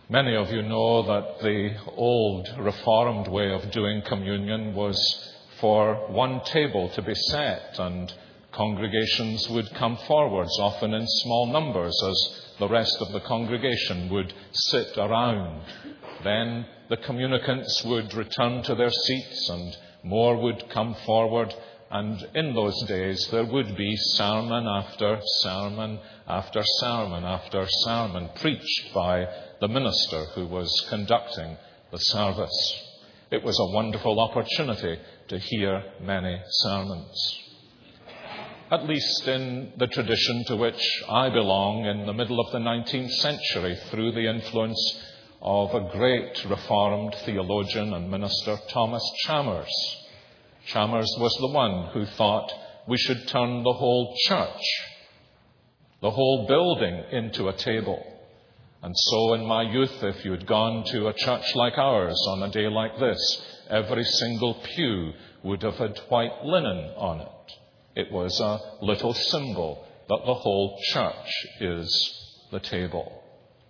Many of you know that the old Reformed way of doing communion was for one table to be set, and congregations would come forwards, often in small numbers, as the rest of the congregation would sit around. Then the communicants would return to their seats and more would come forward, and in those days there would be sermon after sermon after sermon after sermon preached by the minister who was conducting the service. It was a wonderful opportunity to hear many sermons. At least in the tradition to which I belong, in the middle of the 19th century, through the influence of a great Reformed theologian and minister, Thomas Chalmers. Chalmers was the one who thought we should turn the whole church, the whole building, into a table. And so in my youth, if you had gone to a church like ours on a day like this, every single pew would have had white linen on it. It was a little symbol that the whole church is the table.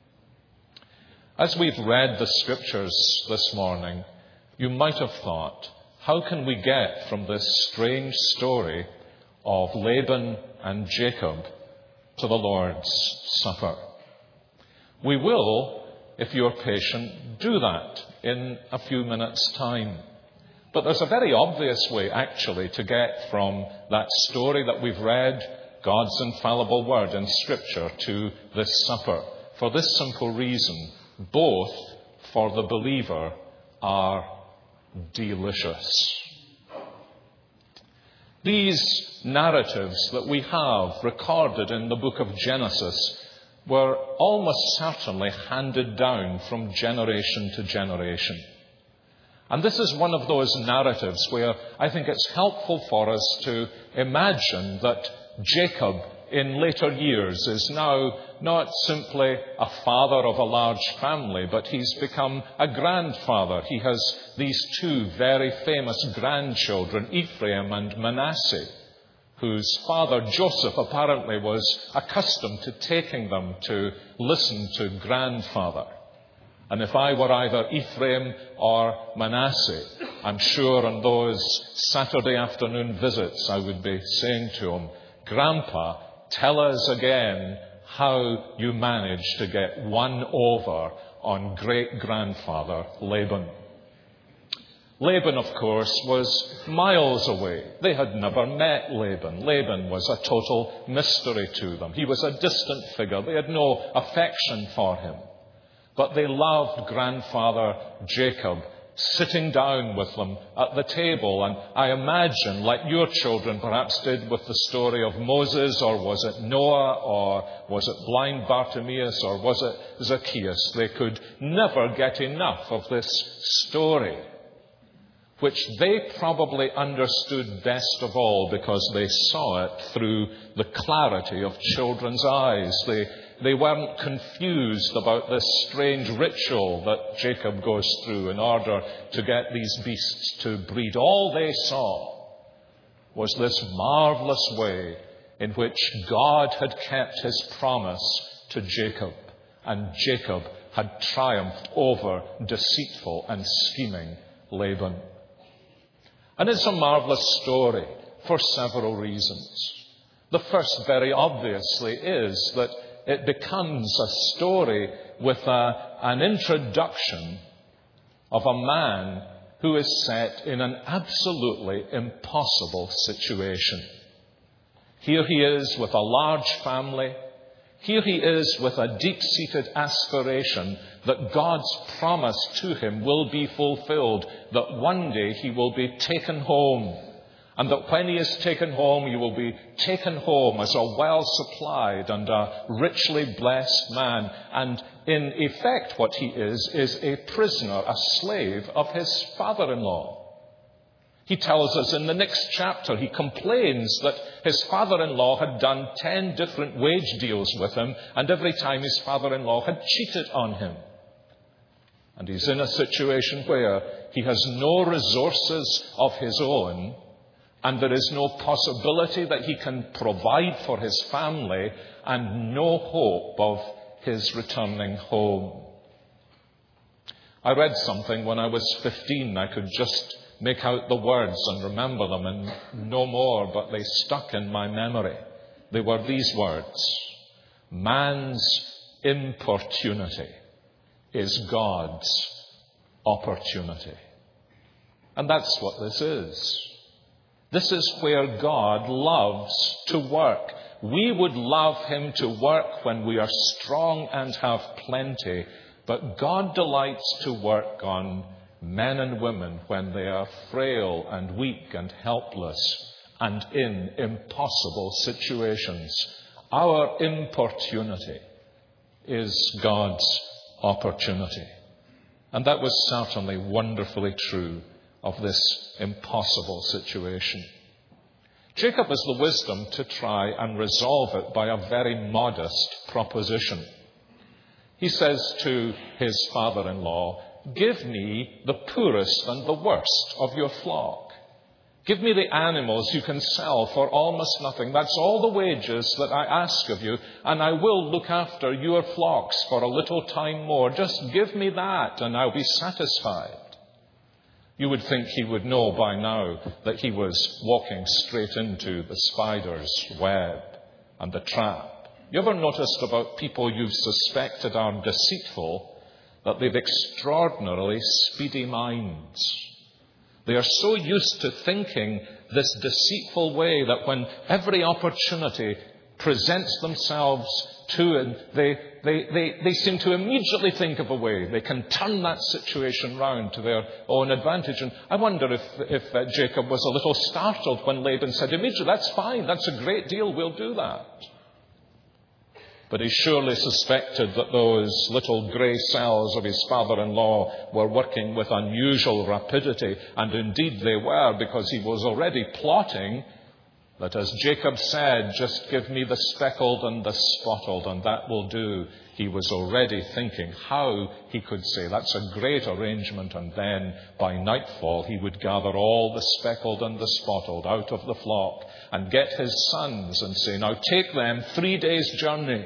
As we've read the scriptures this morning, you might have thought, how can we get from this strange story of Laban and Jacob to the Lord's Supper? We will, if you're patient, do that in a few minutes' time. But there's a very obvious way, actually, to get from that story that we've read, God's infallible word in Scripture, to this supper. For this simple reason, both for the believer are delicious. These narratives that we have recorded in the book of Genesis were almost certainly handed down from generation to generation. And this is one of those narratives where I think it's helpful for us to imagine that Jacob in later years is now not simply a father of a large family, but he's become a grandfather. He has these two very famous grandchildren, Ephraim and Manasseh, whose father Joseph apparently was accustomed to taking them to listen to grandfather. And if I were either Ephraim or Manasseh, I'm sure on those Saturday afternoon visits I would be saying to him, Grandpa, tell us again how you managed to get one over on great-grandfather Laban. Laban, of course, was miles away. They had never met Laban. Laban was a total mystery to them. He was a distant figure. They had no affection for him. But they loved grandfather Jacob, sitting down with them at the table. And I imagine, like your children perhaps did with the story of Moses, or was it Noah, or was it blind Bartimaeus, or was it Zacchaeus, they could never get enough of this story, which they probably understood best of all because they saw it through the clarity of children's eyes. They weren't confused about this strange ritual that Jacob goes through in order to get these beasts to breed. All they saw was this marvelous way in which God had kept his promise to Jacob, and Jacob had triumphed over deceitful and scheming Laban. And it's a marvelous story for several reasons. The first, very obviously, is that it becomes a story with an introduction of a man who is set in an absolutely impossible situation. Here he is with a large family. Here he is with a deep-seated aspiration that God's promise to him will be fulfilled, that one day he will be taken home, and that when he is taken home, he will be taken home as a well-supplied and a richly blessed man. And in effect, what he is a prisoner, a slave of his father-in-law. He tells us in the next chapter, he complains that his father-in-law had done 10 different wage deals with him, and every time his father-in-law had cheated on him. And he's in a situation where he has no resources of his own, and there is no possibility that he can provide for his family, and no hope of his returning home. I read something when I was 15. I could just make out the words and remember them and no more, but they stuck in my memory. They were these words: man's importunity is God's opportunity. And that's what this is. This is where God loves to work. We would love him to work when we are strong and have plenty, but God delights to work on men and women when they are frail and weak and helpless and in impossible situations. Our importunity is God's opportunity. And that was certainly wonderfully true of this impossible situation. Jacob has the wisdom to try and resolve it by a very modest proposition. He says to his father-in-law, "Give me the poorest and the worst of your flock. Give me the animals you can sell for almost nothing. That's all the wages that I ask of you, and I will look after your flocks for a little time more. Just give me that, and I'll be satisfied." You would think he would know by now that he was walking straight into the spider's web and the trap. You ever noticed about people you've suspected are deceitful that they've extraordinarily speedy minds? They are so used to thinking this deceitful way that when every opportunity presents themselves to it, they seem to immediately think of a way they can turn that situation round to their own advantage. And I wonder if Jacob was a little startled when Laban said immediately, "That's fine, that's a great deal, we'll do that." But he surely suspected that those little grey cells of his father-in-law were working with unusual rapidity, and indeed they were, because he was already plotting that, as Jacob said, "Just give me the speckled and the spotted, and that will do." He was already thinking how he could say, "That's a great arrangement," and then by nightfall he would gather all the speckled and the spotted out of the flock and get his sons and say, "Now take them 3 days' journey,"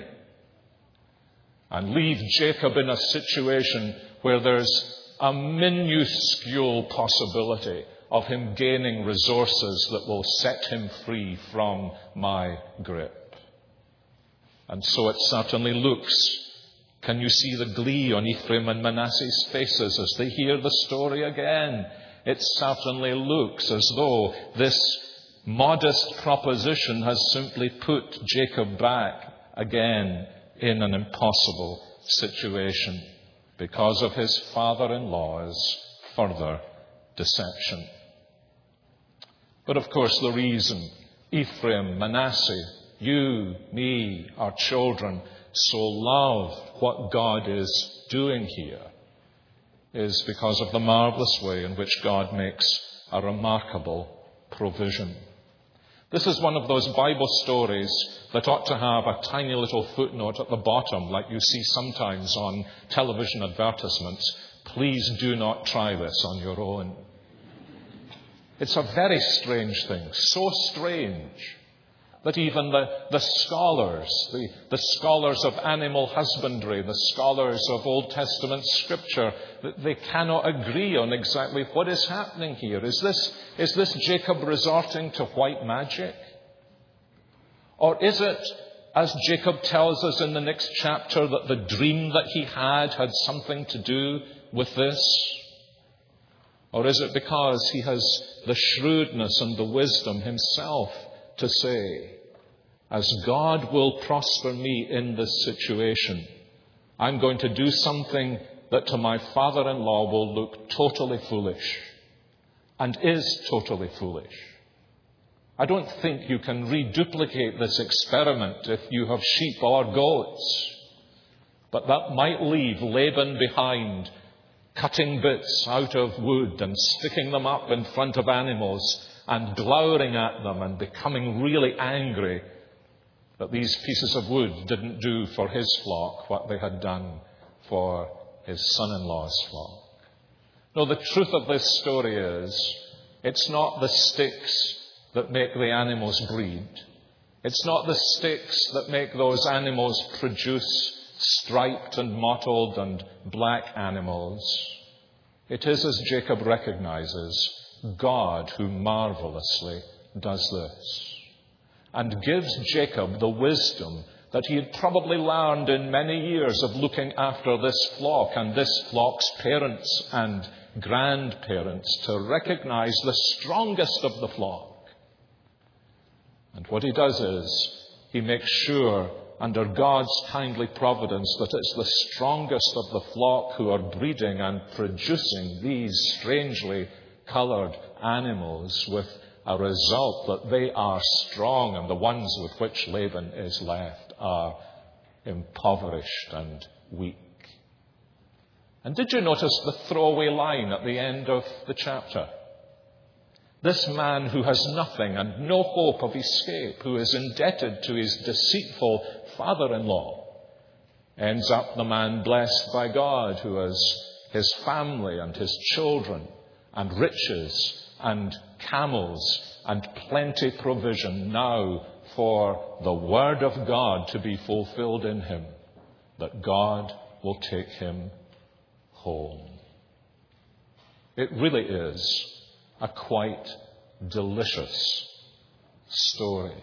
and leave Jacob in a situation where there's a minuscule possibility of him gaining resources that will set him free from my grip. And so it certainly looks. Can you see the glee on Ephraim and Manasseh's faces as they hear the story again? It certainly looks as though this modest proposition has simply put Jacob back again in an impossible situation because of his father-in-law's further deception. But of course the reason Ephraim, Manasseh, you, me, our children so love what God is doing here is because of the marvelous way in which God makes a remarkable provision. This is one of those Bible stories that ought to have a tiny little footnote at the bottom, like you see sometimes on television advertisements. Please do not try this on your own. It's a very strange thing, so strange that even the scholars, the scholars of animal husbandry, the scholars of Old Testament Scripture, they cannot agree on exactly what is happening here. Is this Jacob resorting to white magic? Or is it, as Jacob tells us in the next chapter, that the dream that he had something to do with this? Or is it because he has the shrewdness and the wisdom himself to say, as God will prosper me in this situation, I'm going to do something that to my father-in-law will look totally foolish, and is totally foolish. I don't think you can reduplicate this experiment if you have sheep or goats, but that might leave Laban behind, cutting bits out of wood and sticking them up in front of animals and glowering at them and becoming really angry that these pieces of wood didn't do for his flock what they had done for his son-in-law's flock. No, the truth of this story is, it's not the sticks that make the animals breed. It's not the sticks that make those animals produce striped and mottled and black animals. It is, as Jacob recognizes, God who marvelously does this and gives Jacob the wisdom that he had probably learned in many years of looking after this flock and this flock's parents and grandparents to recognize the strongest of the flock. And what he does is he makes sure, under God's kindly providence, that it's the strongest of the flock who are breeding and producing these strangely coloured animals, with a result that they are strong, and the ones with which Laban is left are impoverished and weak. And did you notice the throwaway line at the end of the chapter? This man who has nothing and no hope of escape, who is indebted to his deceitful father-in-law, ends up the man blessed by God, who has his family and his children and riches and camels and plenty provision now for the word of God to be fulfilled in him, that God will take him home. It really is a quite delicious story.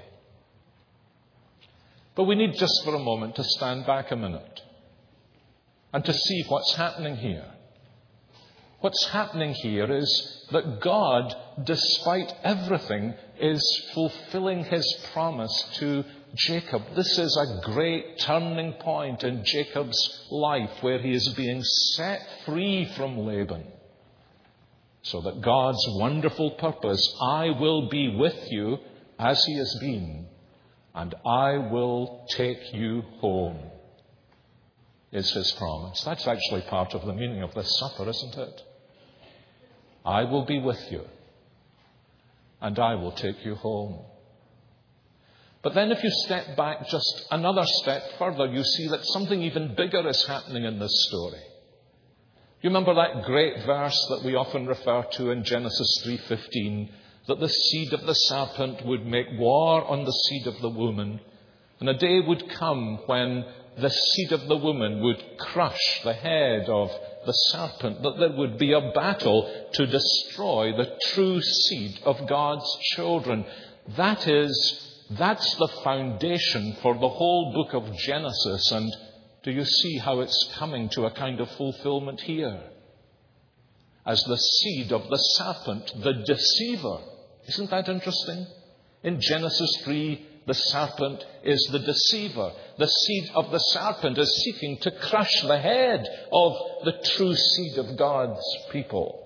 But we need just for a moment to stand back a minute and to see what's happening here. What's happening here is that God, despite everything, is fulfilling his promise to Jacob. This is a great turning point in Jacob's life, where he is being set free from Laban, so that God's wonderful purpose, I will be with you as he has been, and I will take you home, is his promise. That's actually part of the meaning of this supper, isn't it? I will be with you, and I will take you home. But then if you step back just another step further, you see that something even bigger is happening in this story. You remember that great verse that we often refer to in Genesis 3:15, that the seed of the serpent would make war on the seed of the woman, and a day would come when the seed of the woman would crush the head of the serpent, that there would be a battle to destroy the true seed of God's children. That's the foundation for the whole book of Genesis. And do you see how it's coming to a kind of fulfillment here? As the seed of the serpent, the deceiver. Isn't that interesting? In Genesis 3, the serpent is the deceiver. The seed of the serpent is seeking to crush the head of the true seed of God's people.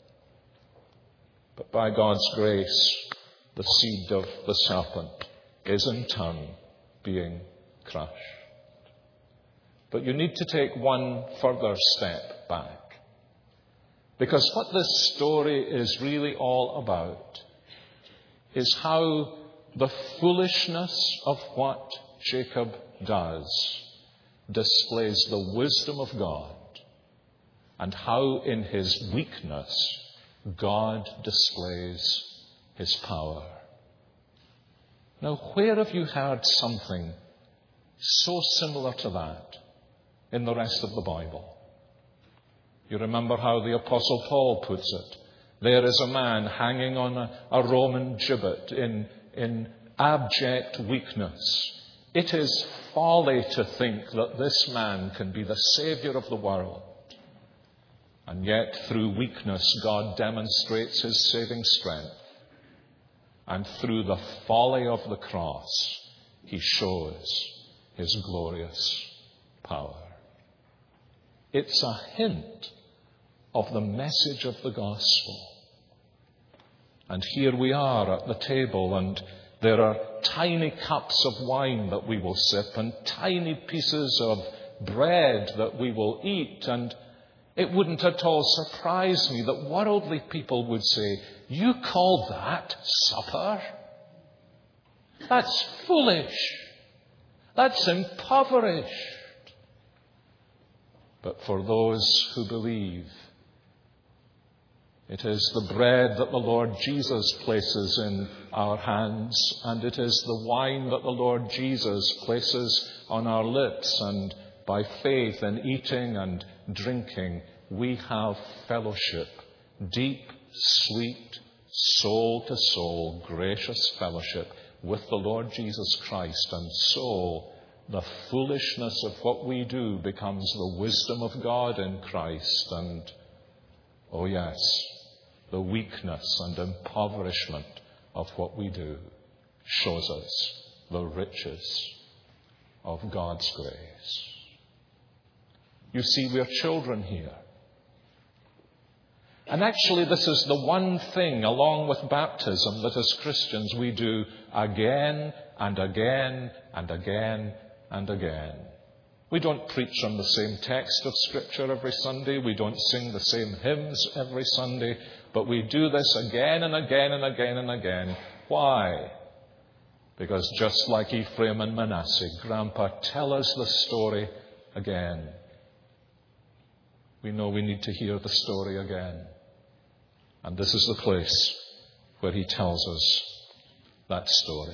But by God's grace, the seed of the serpent is in turn being crushed. But you need to take one further step back. Because what this story is really all about is how the foolishness of what Jacob does displays the wisdom of God, and how in his weakness God displays his power. Now, where have you heard something so similar to that in the rest of the Bible? You remember how the Apostle Paul puts it. There is a man hanging on a Roman gibbet in abject weakness. It is folly to think that this man can be the Saviour of the world. And yet, through weakness, God demonstrates his saving strength. And through the folly of the cross, he shows his glorious power. It's a hint of the message of the gospel. And here we are at the table, and there are tiny cups of wine that we will sip and tiny pieces of bread that we will eat. And it wouldn't at all surprise me that worldly people would say, "You call that supper? That's foolish. That's impoverished." But for those who believe, it is the bread that the Lord Jesus places in our hands, and it is the wine that the Lord Jesus places on our lips, and by faith in eating and drinking, we have fellowship, deep, sweet, soul-to-soul, gracious fellowship with the Lord Jesus Christ. And so the foolishness of what we do becomes the wisdom of God in Christ. And, oh yes, the weakness and impoverishment of what we do shows us the riches of God's grace. You see, we're children here. And actually, this is the one thing, along with baptism, that as Christians we do again and again and again and again. We don't preach on the same text of Scripture every Sunday. We don't sing the same hymns every Sunday. But we do this again and again and again and again. Why? Because just like Ephraim and Manasseh, Grandpa, tell us the story again. We know we need to hear the story again. And this is the place where he tells us that story.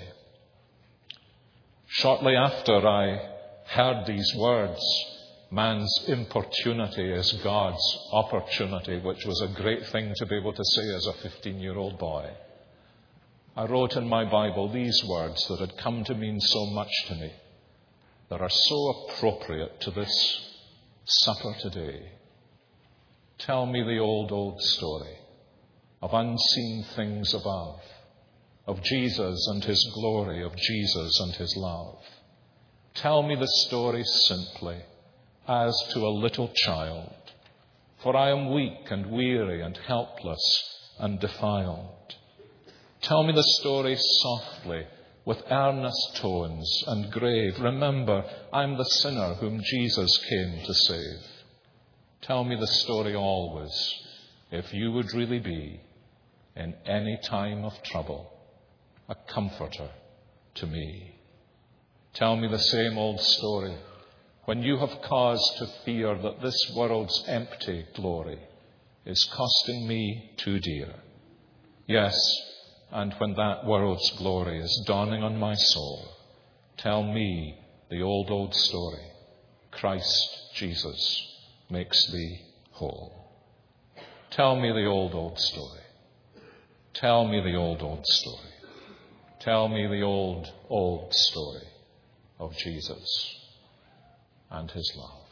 Shortly after I heard these words, man's importunity is God's opportunity, which was a great thing to be able to say as a 15-year-old boy, I wrote in my Bible these words that had come to mean so much to me, that are so appropriate to this supper today. Tell me the old story of unseen things above, of Jesus and his glory, of Jesus and his love. Tell me the story simply, as to a little child, for I am weak and weary and helpless and defiled. Tell me the story softly, with earnest tones and grave. Remember, I'm the sinner whom Jesus came to save. Tell me the story always, if you would really be, in any time of trouble, a comforter to me. Tell me the same old story when you have cause to fear that this world's empty glory is costing me too dear. Yes, and when that world's glory is dawning on my soul, tell me the old story. Christ Jesus makes thee whole. Tell me the old story. Tell me the old story. Tell me the old story of Jesus and his love.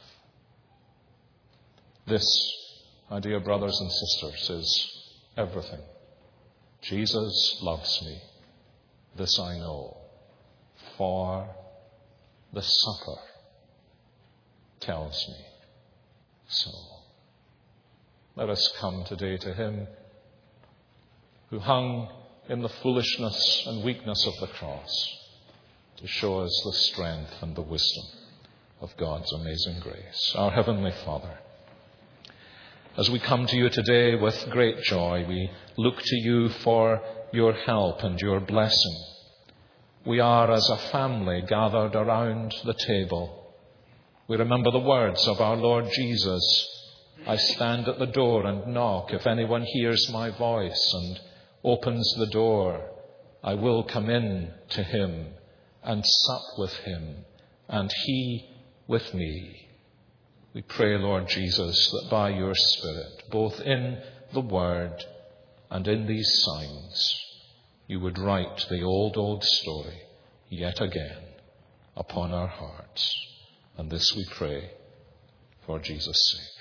This, my dear brothers and sisters, is everything. Jesus loves me. This I know. For the supper tells me so. Let us come today to him who hung in the foolishness and weakness of the cross to show us the strength and the wisdom of God's amazing grace. Our Heavenly Father, as we come to you today with great joy, we look to you for your help and your blessing. We are, as a family, gathered around the table. We remember the words of our Lord Jesus, I stand at the door and knock. If anyone hears my voice and opens the door, I will come in to him and sup with him, and he with me. We pray, Lord Jesus, that by your Spirit, both in the Word and in these signs, you would write the old story yet again upon our hearts. And this we pray for Jesus' sake.